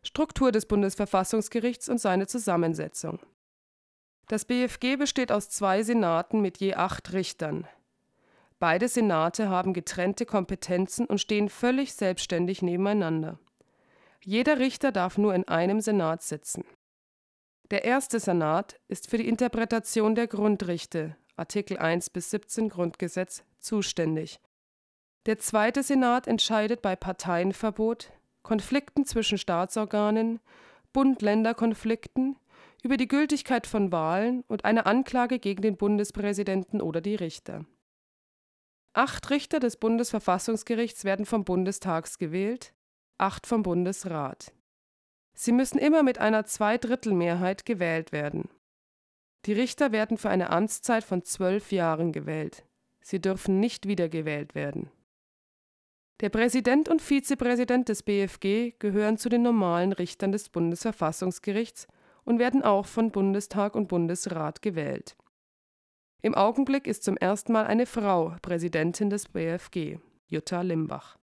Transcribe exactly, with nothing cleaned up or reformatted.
Struktur des Bundesverfassungsgerichts und seine Zusammensetzung. Das B F G besteht aus zwei Senaten mit je acht Richtern. Beide Senate haben getrennte Kompetenzen und stehen völlig selbstständig nebeneinander. Jeder Richter darf nur in einem Senat sitzen. Der erste Senat ist für die Interpretation der Grundrechte, Artikel eins bis siebzehn Grundgesetz, zuständig. Der zweite Senat entscheidet bei Parteienverbot, Konflikten zwischen Staatsorganen, Bund-Länder-Konflikten, über die Gültigkeit von Wahlen und einer Anklage gegen den Bundespräsidenten oder die Richter. Acht Richter des Bundesverfassungsgerichts werden vom Bundestag gewählt, acht vom Bundesrat. Sie müssen immer mit einer Zweidrittelmehrheit gewählt werden. Die Richter werden für eine Amtszeit von zwölf Jahren gewählt. Sie dürfen nicht wiedergewählt werden. Der Präsident und Vizepräsident des B F G gehören zu den normalen Richtern des Bundesverfassungsgerichts und werden auch von Bundestag und Bundesrat gewählt. Im Augenblick ist zum ersten Mal eine Frau Präsidentin des B F G, Jutta Limbach.